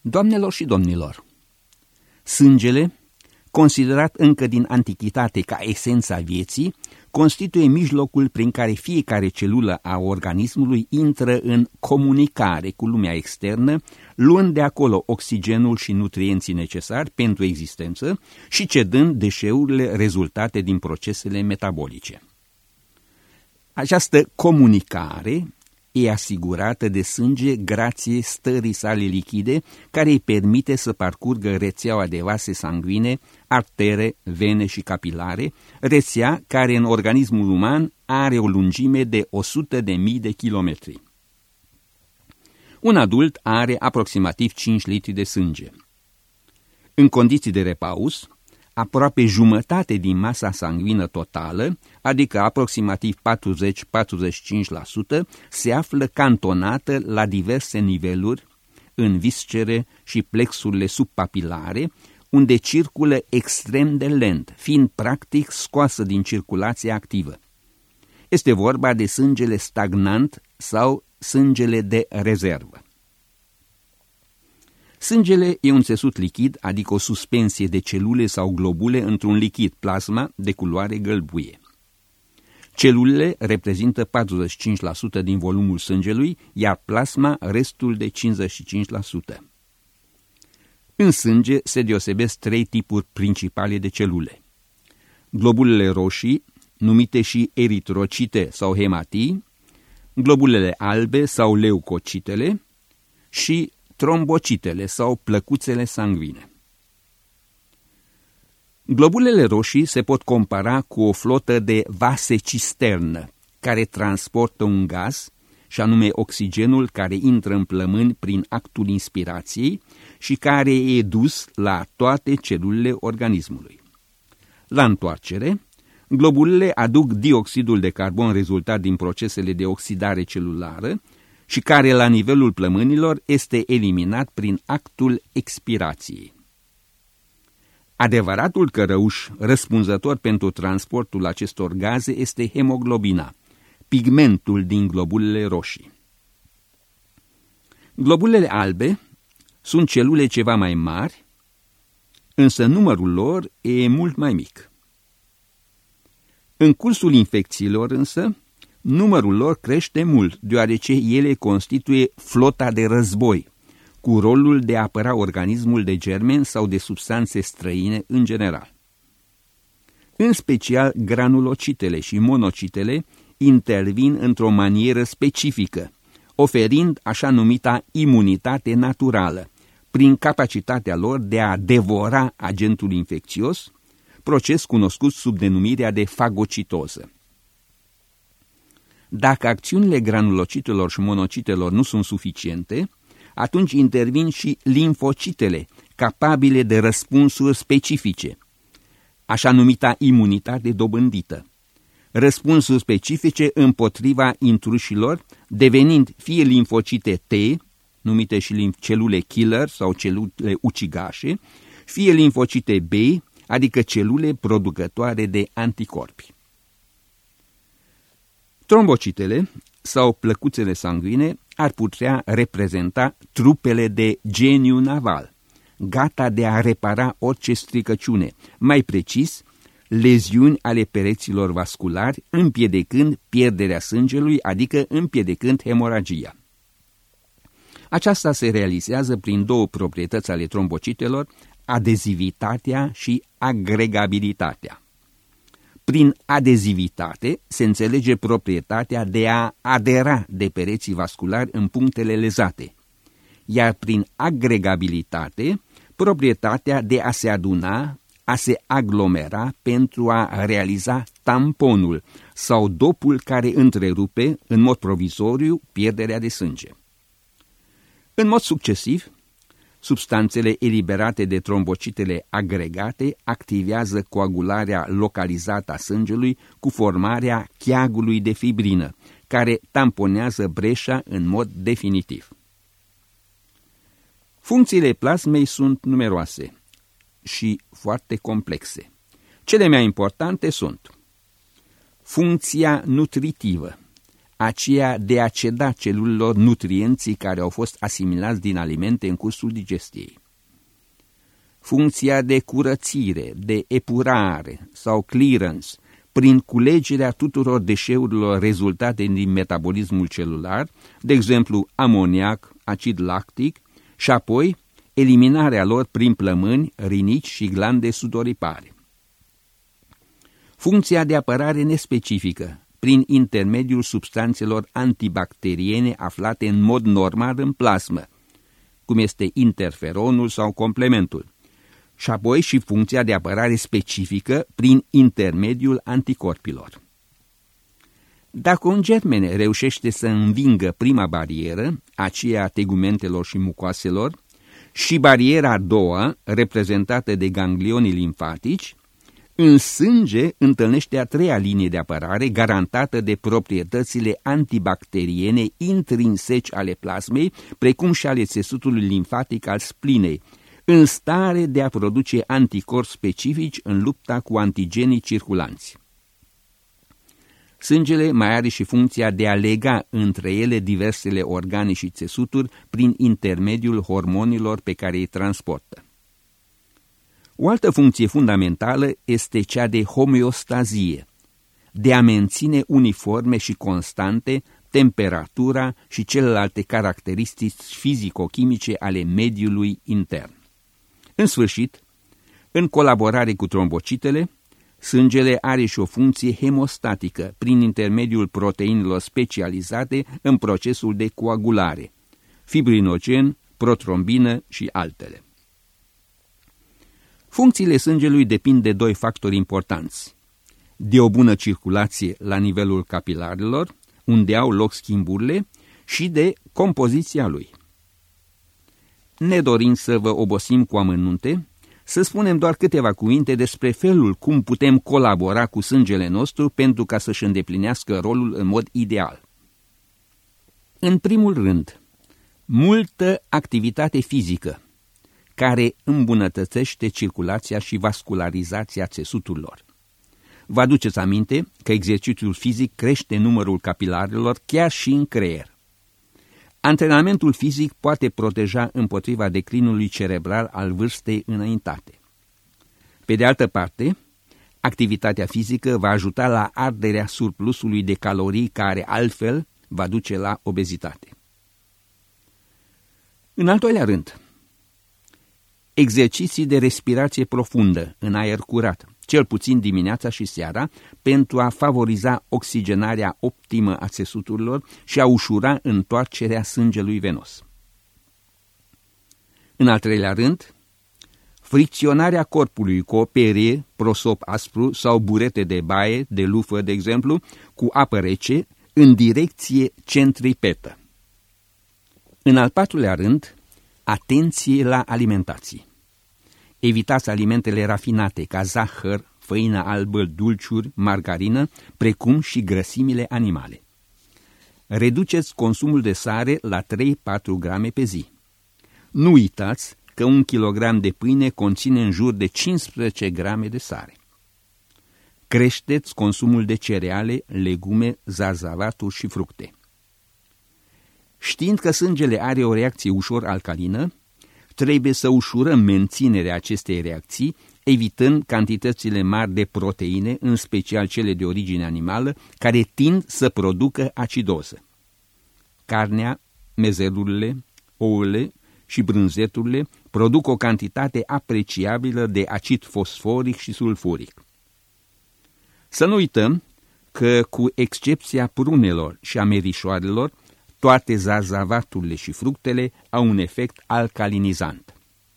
Doamnelor și domnilor, sângele, considerat încă din antichitate ca esența vieții, constituie mijlocul prin care fiecare celulă a organismului intră în comunicare cu lumea externă, luând de acolo oxigenul și nutrienții necesari pentru existență și cedând deșeurile rezultate din procesele metabolice. Această comunicare e asigurată de sânge grație stării sale lichide, care îi permite să parcurgă rețeaua de vase sanguine, artere, vene și capilare, rețea care în organismul uman are o lungime de 100.000 de kilometri. Un adult are aproximativ 5 litri de sânge. În condiții de repaus, aproape jumătate din masa sanguină totală, adică aproximativ 40-45%, se află cantonată la diverse niveluri în viscere și plexurile subpapilare, unde circulă extrem de lent, fiind practic scoasă din circulație activă. Este vorba de sângele stagnant sau sângele de rezervă. Sângele e un țesut lichid, adică o suspensie de celule sau globule într-un lichid, plasma, de culoare gălbuie. Celulele reprezintă 45% din volumul sângelui, iar plasma restul de 55%. În sânge se deosebesc 3 tipuri principale de celule. Globulele roșii, numite și eritrocite sau hematii, globulele albe sau leucocitele și trombocitele sau plăcuțele sanguine. Globulele roșii se pot compara cu o flotă de vase cisternă care transportă un gaz, și anume oxigenul care intră în plămâni prin actul inspirației și care e dus la toate celulele organismului. La întoarcere, globulele aduc dioxidul de carbon rezultat din procesele de oxidare celulară și care la nivelul plămânilor este eliminat prin actul expirației. Adevăratul cărăuș răspunzător pentru transportul acestor gaze este hemoglobina, pigmentul din globulele roșii. Globulele albe sunt celule ceva mai mari, însă numărul lor e mult mai mic. În cursul infecțiilor însă, numărul lor crește mult, deoarece ele constituie flota de război, cu rolul de a apăra organismul de germeni sau de substanțe străine în general. În special, granulocitele și monocitele intervin într-o manieră specifică, oferind așa numita imunitate naturală, prin capacitatea lor de a devora agentul infecțios, proces cunoscut sub denumirea de fagocitoză. Dacă acțiunile granulocitelor și monocitelor nu sunt suficiente, atunci intervin și limfocitele, capabile de răspunsuri specifice, așa numita imunitate dobândită. Răspunsuri specifice împotriva intrușilor, devenind fie limfocite T, numite și celule killer sau celule ucigașe, fie limfocite B, adică celule producătoare de anticorpi. Trombocitele sau plăcuțele sanguine ar putea reprezenta trupele de geniu naval, gata de a repara orice stricăciune, mai precis, leziuni ale pereților vasculari, împiedicând pierderea sângelui, adică împiedicând hemoragia. Aceasta se realizează prin 2 proprietăți ale trombocitelor, adezivitatea și agregabilitatea. Prin adezivitate se înțelege proprietatea de a adera de pereții vasculari în punctele lezate, iar prin agregabilitate, proprietatea de a se aduna, a se aglomera pentru a realiza tamponul sau dopul care întrerupe, în mod provizoriu, pierderea de sânge. În mod succesiv, substanțele eliberate de trombocitele agregate activează coagularea localizată a sângelui cu formarea cheagului de fibrină, care tamponează breșa în mod definitiv. Funcțiile plasmei sunt numeroase și foarte complexe. Cele mai importante sunt funcția nutritivă, aceea de a ceda celulelor nutrienții care au fost asimilați din alimente în cursul digestiei. Funcția de curățire, de epurare sau clearance, prin culegerea tuturor deșeurilor rezultate din metabolismul celular, de exemplu amoniac, acid lactic, și apoi eliminarea lor prin plămâni, rinici și glande sudoripare. Funcția de apărare nespecifică, prin intermediul substanțelor antibacteriene aflate în mod normal în plasmă, cum este interferonul sau complementul, și apoi și funcția de apărare specifică prin intermediul anticorpilor. Dacă un germen reușește să învingă prima barieră, aceea a tegumentelor și mucoaselor, și bariera a doua, reprezentată de ganglionii limfatici, în sânge întâlnește a treia linie de apărare, garantată de proprietățile antibacteriene intrinseci ale plasmei, precum și ale țesutului limfatic al splinei, în stare de a produce anticorpi specifici în lupta cu antigenii circulanți. Sângele mai are și funcția de a lega între ele diversele organe și țesuturi prin intermediul hormonilor pe care îi transportă. O altă funcție fundamentală este cea de homeostazie, de a menține uniforme și constante temperatura și celelalte caracteristici fizico-chimice ale mediului intern. În sfârșit, în colaborare cu trombocitele, sângele are și o funcție hemostatică prin intermediul proteinelor specializate în procesul de coagulare, fibrinogen, protrombină și altele. Funcțiile sângelui depind de doi factori importanți: de o bună circulație la nivelul capilarelor, unde au loc schimburile, și de compoziția lui. Nedorind să vă obosim cu amănunte, să spunem doar câteva cuvinte despre felul cum putem colabora cu sângele nostru pentru ca să-și îndeplinească rolul în mod ideal. În primul rând, multă activitate fizică, care îmbunătățește circulația și vascularizația țesuturilor. Vă aduceți aminte că exercițiul fizic crește numărul capilarelor chiar și în creier. Antrenamentul fizic poate proteja împotriva declinului cerebral al vârstei înaintate. Pe de altă parte, activitatea fizică va ajuta la arderea surplusului de calorii care altfel va duce la obezitate. În al doilea rând, exerciții de respirație profundă în aer curat, cel puțin dimineața și seara, pentru a favoriza oxigenarea optimă a țesuturilor și a ușura întoarcerea sângelui venos. În al treilea rând, fricționarea corpului cu o perie, prosop aspru sau burete de baie, de lufă, de exemplu, cu apă rece, în direcție centripetă. În al patrulea rând, atenție la alimentație. Evitați alimentele rafinate ca zahăr, făină albă, dulciuri, margarină, precum și grăsimile animale. Reduceți consumul de sare la 3-4 grame pe zi. Nu uitați că 1 kilogram de pâine conține în jur de 15 grame de sare. Creșteți consumul de cereale, legume, zarzavaturi și fructe. Știind că sângele are o reacție ușor alcalină, trebuie să ușurăm menținerea acestei reacții, evitând cantitățile mari de proteine, în special cele de origine animală, care tind să producă acidoză. Carnea, mezelurile, ouăle și brânzeturile produc o cantitate apreciabilă de acid fosforic și sulfuric. Să nu uităm că, cu excepția prunelor și a merișoarelor, toate zarzavaturile și fructele au un efect alcalinizant.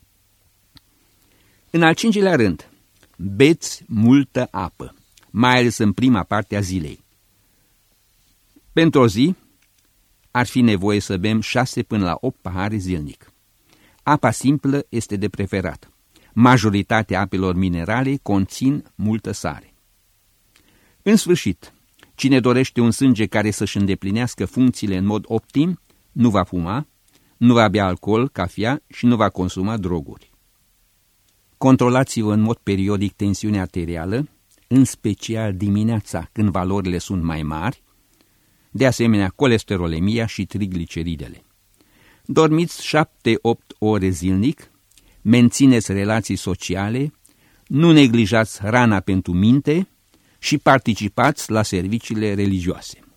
În al cincilea rând, beți multă apă, mai ales în prima parte a zilei. Pentru o zi, ar fi nevoie să bem 6 până la 8 pahare zilnic. Apa simplă este de preferat. Majoritatea apelor minerale conțin multă sare. În sfârșit, cine dorește un sânge care să-și îndeplinească funcțiile în mod optim, nu va fuma, nu va bea alcool, cafea și nu va consuma droguri. Controlați-vă în mod periodic tensiunea arterială, în special dimineața când valorile sunt mai mari. de asemenea colesterolemia și trigliceridele. Dormiți 7-8 ore zilnic, mențineți relații sociale, nu neglijați hrana pentru minte și participați la serviciile religioase.